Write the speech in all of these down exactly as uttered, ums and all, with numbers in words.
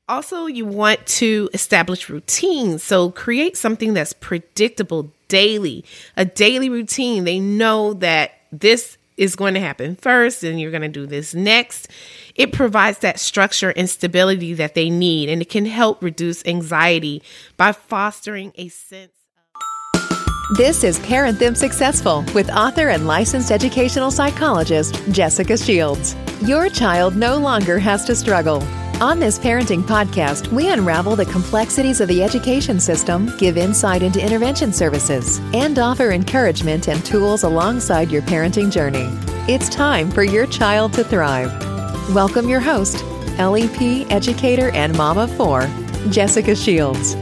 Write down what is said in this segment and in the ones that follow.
Also, you want to establish routines. So create something that's predictable daily, a daily routine. They know that this is going to happen first and you're going to do this next. It provides that structure and stability that they need, and it can help reduce anxiety by fostering a sense of... This is Parent Them Successful with author and licensed educational psychologist, Jessica Shields. Your child no longer has to struggle. On this parenting podcast, we unravel the complexities of the education system, give insight into intervention services, and offer encouragement and tools alongside your parenting journey. It's time for your child to thrive. Welcome your host, L E P educator and mom of four, Jessica Shields.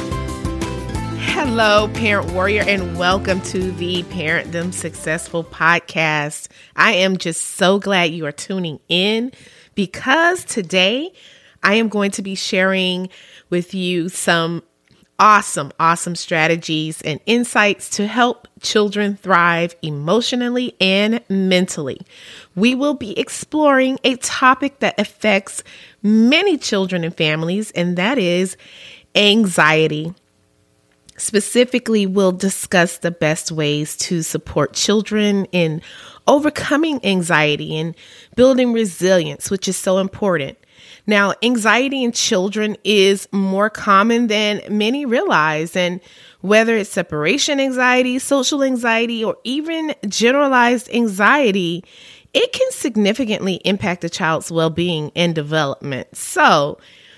Hello, parent warrior, and welcome to the Parent Them Successful podcast. I am just so glad you are tuning in, because today I am going to be sharing with you some awesome, awesome strategies and insights to help children thrive emotionally and mentally. We will be exploring a topic that affects many children and families, and that is anxiety. Specifically, we'll discuss the best ways to support children in overcoming anxiety and building resilience, which is so important. Now, anxiety in children is more common than many realize, and whether it's separation anxiety, social anxiety, or even generalized anxiety, it can significantly impact a child's well-being and development. So,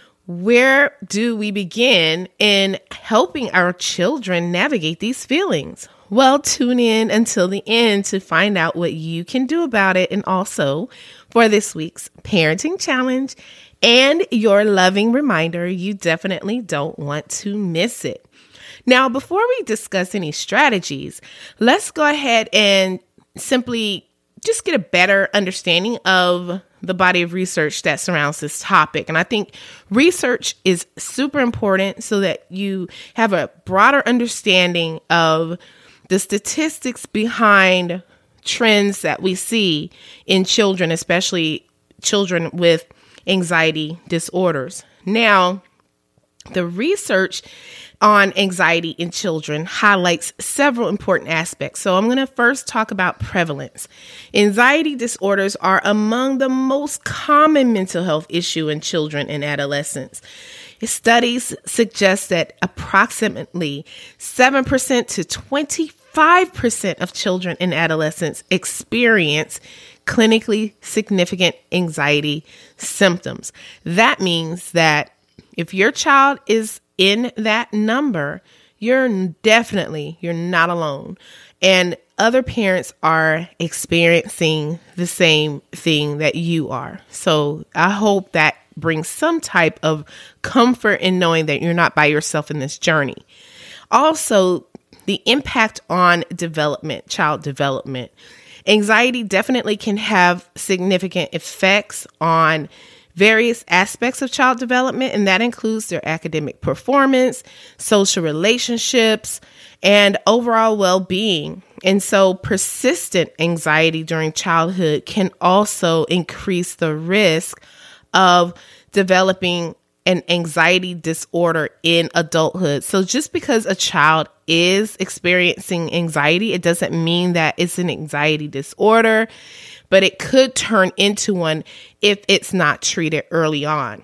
where do we begin in helping our children navigate these feelings? Well, tune in until the end to find out what you can do about it, and also for this week's parenting challenge and your loving reminder, you definitely don't want to miss it. Now, before we discuss any strategies, let's go ahead and simply just get a better understanding of the body of research that surrounds this topic. And I think research is super important so that you have a broader understanding of the statistics behind trends that we see in children, especially children with anxiety disorders. Now, the research on anxiety in children highlights several important aspects. So I'm going to first talk about prevalence. Anxiety disorders are among the most common mental health issue in children and adolescents. Studies suggest that approximately seven percent to twenty-five percent of children and adolescents experience clinically significant anxiety symptoms. That means that if your child is in that number, you're definitely, you're not alone. And other parents are experiencing the same thing that you are. So I hope that brings some type of comfort in knowing that you're not by yourself in this journey. Also, the impact on development, child development. Anxiety definitely can have significant effects on various aspects of child development, and that includes their academic performance, social relationships, and overall well-being. And so persistent anxiety during childhood can also increase the risk of developing an anxiety disorder in adulthood. So just because a child is experiencing anxiety, it doesn't mean that it's an anxiety disorder, but it could turn into one if it's not treated early on.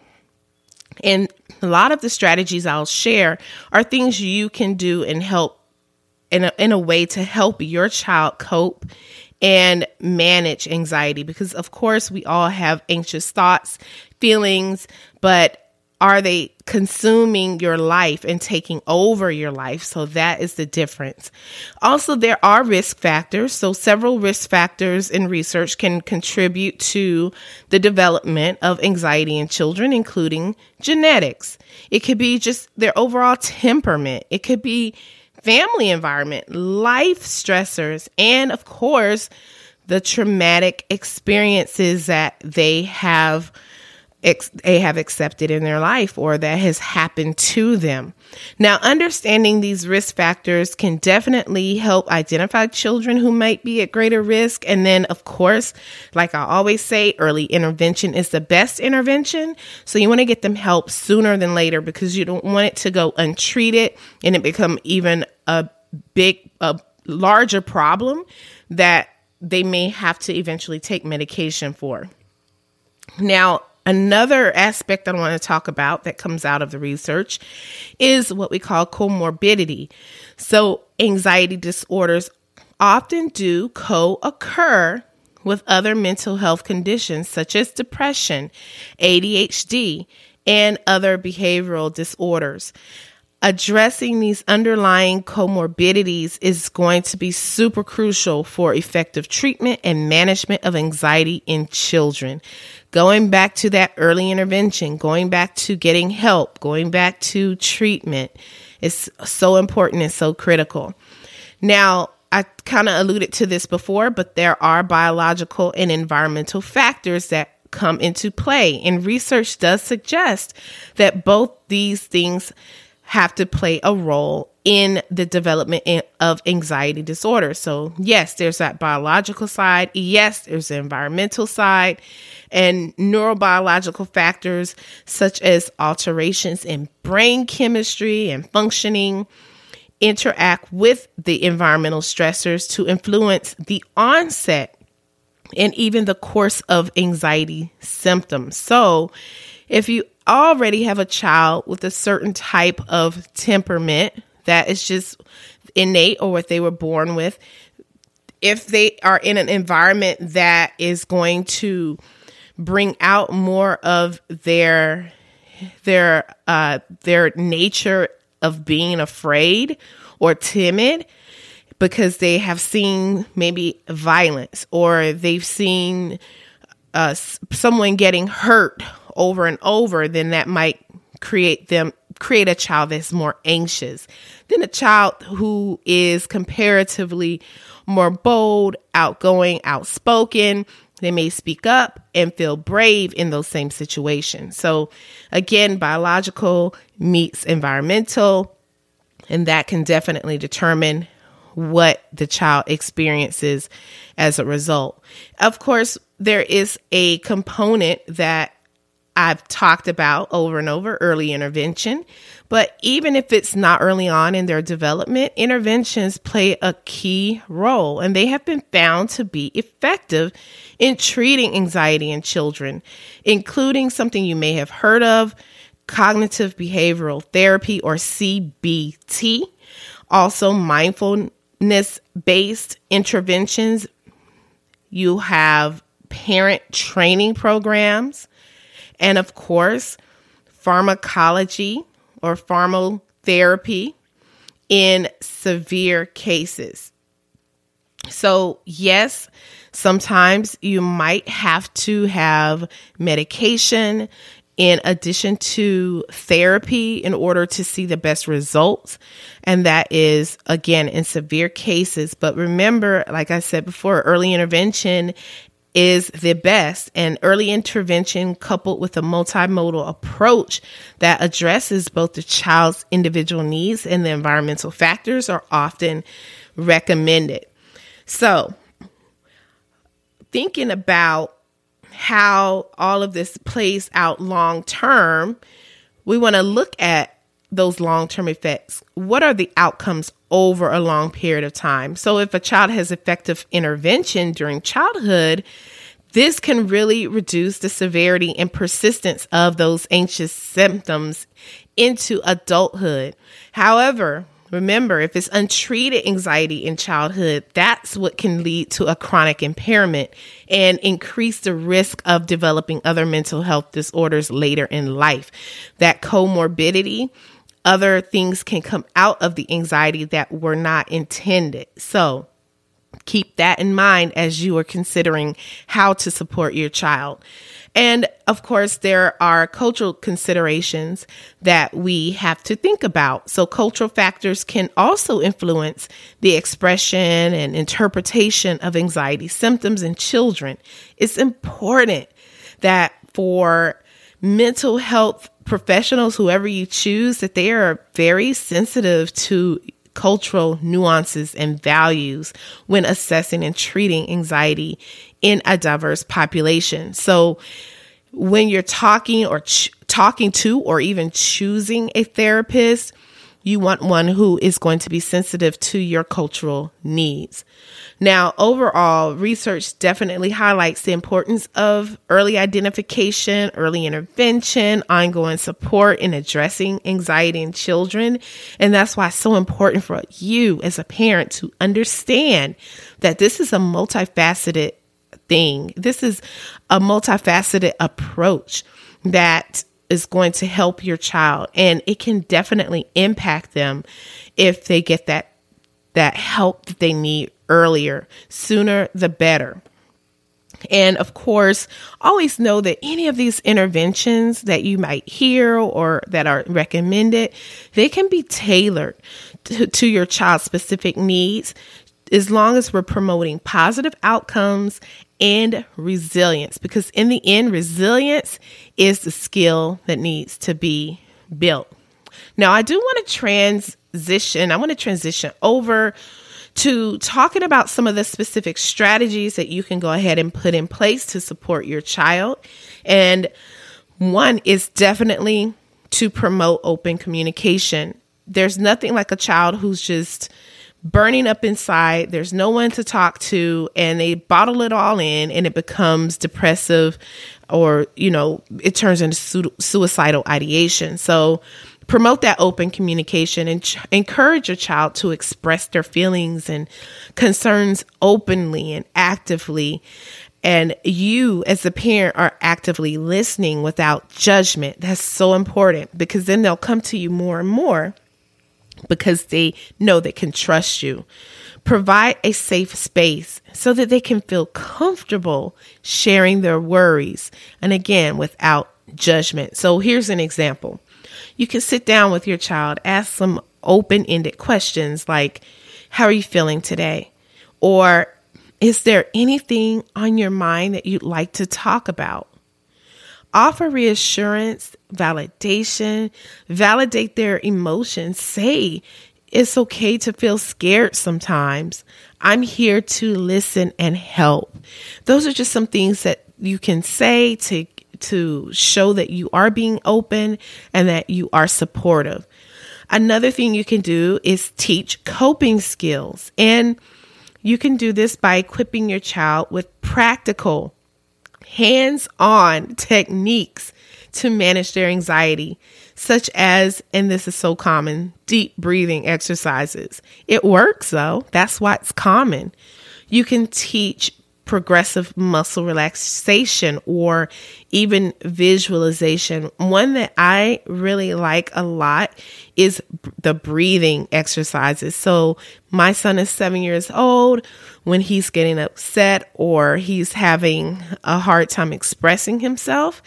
And a lot of the strategies I'll share are things you can do and help in a, in a way to help your child cope and manage anxiety. Because of course we all have anxious thoughts, feelings, but are they consuming your life and taking over your life? So that is the difference. Also, there are risk factors. So several risk factors in research can contribute to the development of anxiety in children, including genetics. It could be just their overall temperament. It could be family environment, life stressors, and of course, the traumatic experiences that they have ex- they have accepted in their life or that has happened to them. Now, understanding these risk factors can definitely help identify children who might be at greater risk. And then, of course, like I always say, early intervention is the best intervention. So you want to get them help sooner than later because you don't want it to go untreated and it become even a big, a larger problem that they may have to eventually take medication for. Now, another aspect I want to talk about that comes out of the research is what we call comorbidity. So anxiety disorders often do co-occur with other mental health conditions such as depression, A D H D, and other behavioral disorders. Addressing these underlying comorbidities is going to be super crucial for effective treatment and management of anxiety in children. Going back to that early intervention, going back to getting help, going back to treatment is so important and so critical. Now, I kind of alluded to this before, but there are biological and environmental factors that come into play, and research does suggest that both these things have to play a role in the development of anxiety disorder. So yes, there's that biological side. Yes, there's the environmental side and neurobiological factors such as alterations in brain chemistry and functioning interact with the environmental stressors to influence the onset and even the course of anxiety symptoms. So if you already have a child with a certain type of temperament that is just innate or what they were born with, if they are in an environment that is going to bring out more of their their uh, their nature of being afraid or timid because they have seen maybe violence or they've seen uh, someone getting hurt over and over, then that might create them create a child that's more anxious than a child who is comparatively more bold, outgoing, outspoken. They may speak up and feel brave in those same situations. So again, biological meets environmental, and that can definitely determine what the child experiences as a result. Of course, there is a component that I've talked about over and over, early intervention. But even if it's not early on in their development, interventions play a key role, and they have been found to be effective in treating anxiety in children, including something you may have heard of, cognitive behavioral therapy or C B T, also mindfulness-based interventions. You have parent training programs, and of course, pharmacology or pharmacotherapy in severe cases. So yes, sometimes you might have to have medication in addition to therapy in order to see the best results. And that is, again, in severe cases. But remember, like I said before, early intervention is the best, and early intervention coupled with a multimodal approach that addresses both the child's individual needs and the environmental factors are often recommended. So thinking about how all of this plays out long term, we want to look at those long-term effects. What are the outcomes over a long period of time? So if a child has effective intervention during childhood, this can really reduce the severity and persistence of those anxious symptoms into adulthood. However, remember, if it's untreated anxiety in childhood, that's what can lead to a chronic impairment and increase the risk of developing other mental health disorders later in life. That comorbidity, other things can come out of the anxiety that were not intended. So keep that in mind as you are considering how to support your child. And of course, there are cultural considerations that we have to think about. So cultural factors can also influence the expression and interpretation of anxiety symptoms in children. It's important that for mental health professionals, whoever you choose, that they are very sensitive to cultural nuances and values when assessing and treating anxiety in a diverse population. So when you're talking or ch- talking to or even choosing a therapist, you want one who is going to be sensitive to your cultural needs. Now, overall, research definitely highlights the importance of early identification, early intervention, ongoing support in addressing anxiety in children. And that's why it's so important for you as a parent to understand that this is a multifaceted thing. This is a multifaceted approach that is going to help your child, and it can definitely impact them if they get that that help that they need earlier. Sooner the better. And of course, always know that any of these interventions that you might hear or that are recommended, they can be tailored to, to your child's specific needs, as long as we're promoting positive outcomes and resilience, because in the end, resilience is the skill that needs to be built. Now, I do want to transition. I want to transition over to talking about some of the specific strategies that you can go ahead and put in place to support your child. And one is definitely to promote open communication. There's nothing like a child who's just burning up inside. There's no one to talk to, and they bottle it all in, and it becomes depressive, or, you know, it turns into su- suicidal ideation. So promote that open communication and ch- encourage your child to express their feelings and concerns openly and actively. And you as a parent are actively listening without judgment. That's so important, because then they'll come to you more and more, because they know they can trust you. Provide a safe space so that they can feel comfortable sharing their worries. And again, without judgment. So here's an example. You can sit down with your child, ask some open-ended questions like, how are you feeling today? Or, is there anything on your mind that you'd like to talk about? Offer reassurance, validation, validate their emotions. Say, it's okay to feel scared sometimes. I'm here to listen and help. Those are just some things that you can say to, to show that you are being open and that you are supportive. Another thing you can do is teach coping skills. And you can do this by equipping your child with practical, hands-on techniques to manage their anxiety, such as, and this is so common, deep breathing exercises. It works though. That's why it's common. You can teach progressive muscle relaxation or even visualization. One that I really like a lot is the breathing exercises. So my son is seven years old. When he's getting upset or he's having a hard time expressing himself,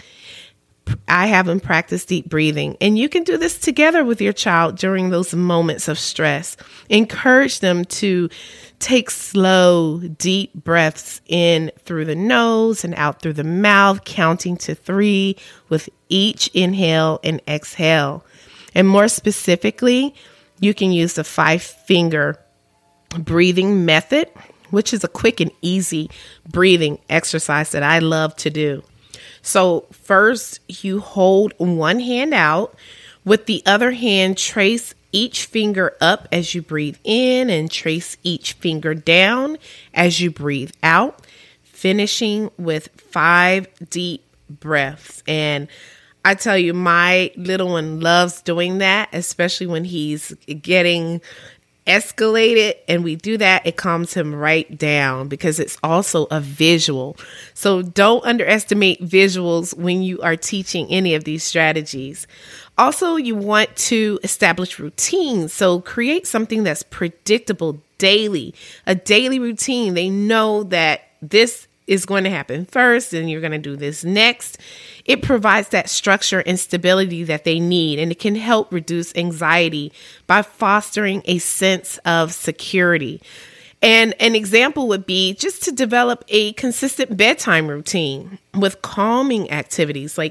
I have him practice deep breathing. And you can do this together with your child during those moments of stress. Encourage them to take slow, deep breaths in through the nose and out through the mouth, counting to three with each inhale and exhale. And more specifically, you can use the five finger breathing method, which is a quick and easy breathing exercise that I love to do. So first, you hold one hand out. With the other hand, trace each finger up as you breathe in and trace each finger down as you breathe out, finishing with five deep breaths. And I tell you, my little one loves doing that, especially when he's getting escalated, and we do that, it calms him right down because it's also a visual. So don't underestimate visuals when you are teaching any of these strategies. Also, you want to establish routines. So create something that's predictable daily, a daily routine. They know that this is going to happen first and you're going to do this next. It provides that structure and stability that they need, and it can help reduce anxiety by fostering a sense of security. And an example would be just to develop a consistent bedtime routine with calming activities like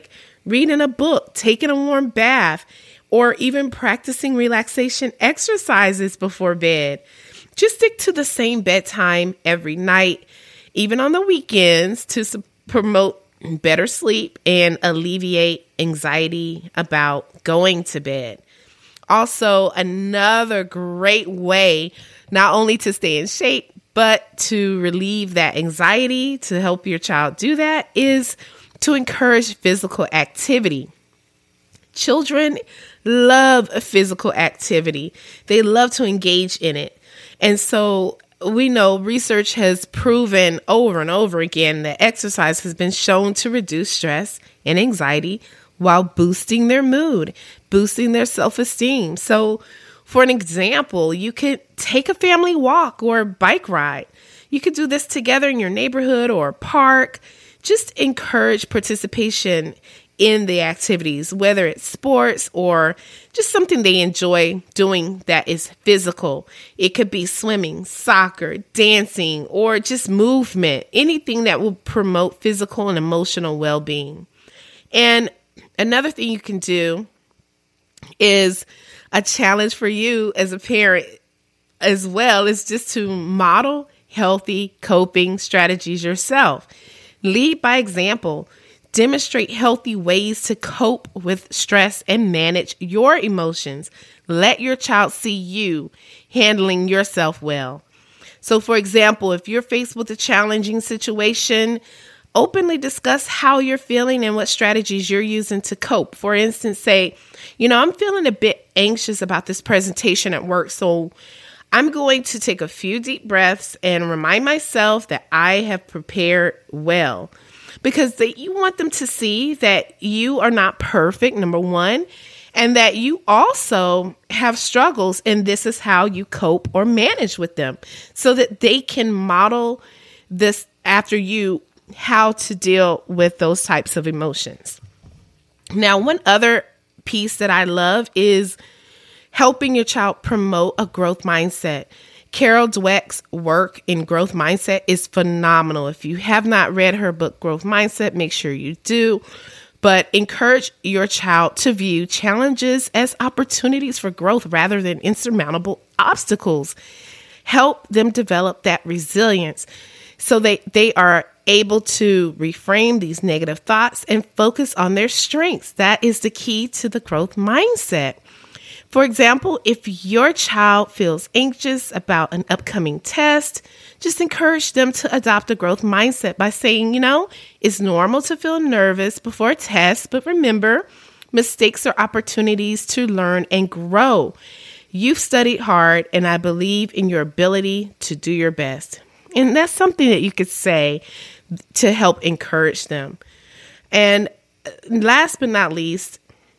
reading a book, taking a warm bath, or even practicing relaxation exercises before bed. Just stick to the same bedtime every night, even on the weekends, to su- promote better sleep and alleviate anxiety about going to bed. Also, another great way not only to stay in shape, but to relieve that anxiety, to help your child do that, is to encourage physical activity. Children love physical activity. They love to engage in it. And so we know research has proven over and over again that exercise has been shown to reduce stress and anxiety while boosting their mood, boosting their self-esteem. So for an example, you could take a family walk or bike ride. You could do this together in your neighborhood or park. Just encourage participation in the activities, whether it's sports or just something they enjoy doing that is physical. It could be swimming, soccer, dancing, or just movement, anything that will promote physical and emotional well-being. And another thing you can do is a challenge for you as a parent as well is just to model healthy coping strategies yourself. Lead by example. Demonstrate healthy ways to cope with stress and manage your emotions. Let your child see you handling yourself well. So, for example, if you're faced with a challenging situation, openly discuss how you're feeling and what strategies you're using to cope. For instance, say, you know, I'm feeling a bit anxious about this presentation at work, so I'm going to take a few deep breaths and remind myself that I have prepared well. Because they, you want them to see that you are not perfect, number one, and that you also have struggles, and this is how you cope or manage with them, so that they can model this after you, how to deal with those types of emotions. Now, one other piece that I love is helping your child promote a growth mindset. Carol Dweck's work in growth mindset is phenomenal. If you have not read her book, Growth Mindset, make sure you do. But encourage your child to view challenges as opportunities for growth rather than insurmountable obstacles. Help them develop that resilience so they, they are able to reframe these negative thoughts and focus on their strengths. That is the key to the growth mindset. For example, if your child feels anxious about an upcoming test, just encourage them to adopt a growth mindset by saying, you know, it's normal to feel nervous before a test, but remember, mistakes are opportunities to learn and grow. You've studied hard, and I believe in your ability to do your best. And that's something that you could say to help encourage them. And last but not least,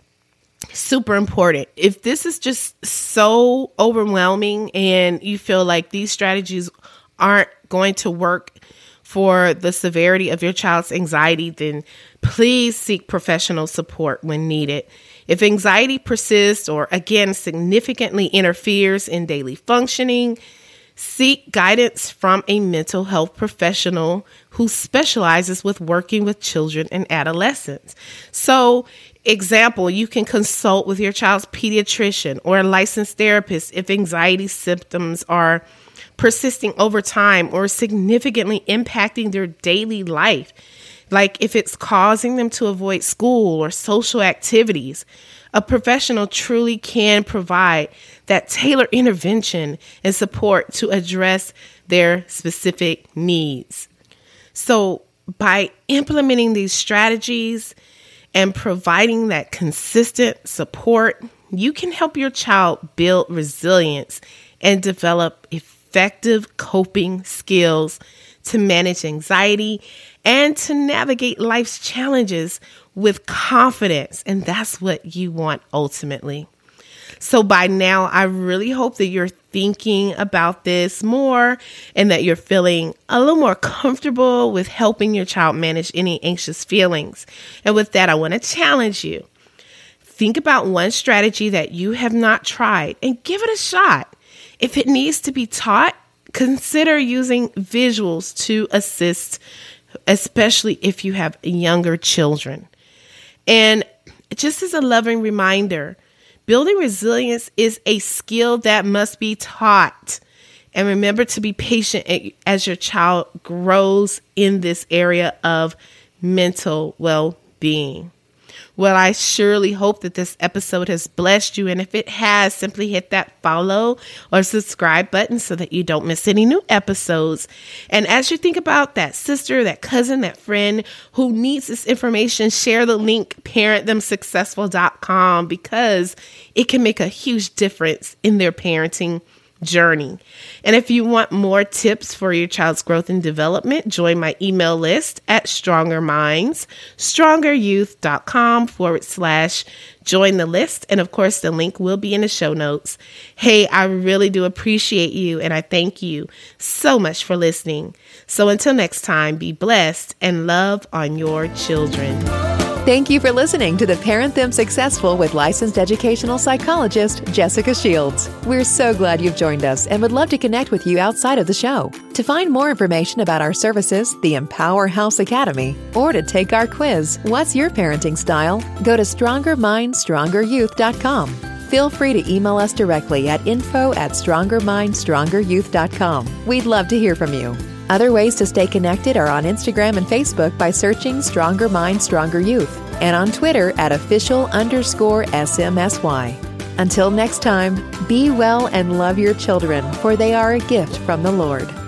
super important. If this is just so overwhelming and you feel like these strategies aren't going to work for the severity of your child's anxiety, then please seek professional support when needed. If anxiety persists or, again, significantly interferes in daily functioning, seek guidance from a mental health professional who specializes with working with children and adolescents. So, example, you can consult with your child's pediatrician or a licensed therapist if anxiety symptoms are persisting over time or significantly impacting their daily life. Like if it's causing them to avoid school or social activities, a professional truly can provide that tailored intervention and support to address their specific needs. So by implementing these strategies and providing that consistent support, you can help your child build resilience and develop effective coping skills to manage anxiety and to navigate life's challenges with confidence. And that's what you want ultimately. So by now, I really hope that you're thinking about this more and that you're feeling a little more comfortable with helping your child manage any anxious feelings. And with that, I want to challenge you. Think about one strategy that you have not tried and give it a shot. If it needs to be taught, consider using visuals to assist, especially if you have younger children. And just as a loving reminder, building resilience is a skill that must be taught. And remember to be patient as your child grows in this area of mental well-being. Well, I surely hope that this episode has blessed you. And if it has, simply hit that follow or subscribe button so that you don't miss any new episodes. And as you think about that sister, that cousin, that friend who needs this information, share the link parent them successful dot com because it can make a huge difference in their parenting journey. And if you want more tips for your child's growth and development, join my email list at Stronger Minds, stronger youth dot com forward slash join the list. And of course, the link will be in the show notes. Hey, I really do appreciate you. And I thank you so much for listening. So until next time, be blessed and love on your children. Thank you for listening to the Parent Them Successful with licensed educational psychologist Jessica Shields. We're so glad you've joined us and would love to connect with you outside of the show. To find more information about our services, the Empower House Academy, or to take our quiz, What's Your Parenting Style? Go to stronger minds stronger youth dot com. Feel free to email us directly at info at stronger minds stronger youth dot com. We'd love to hear from you. Other ways to stay connected are on Instagram and Facebook by searching Stronger Minds, Stronger Youth, and on Twitter at official underscore S M S Y. Until next time, be well and love your children, for they are a gift from the Lord.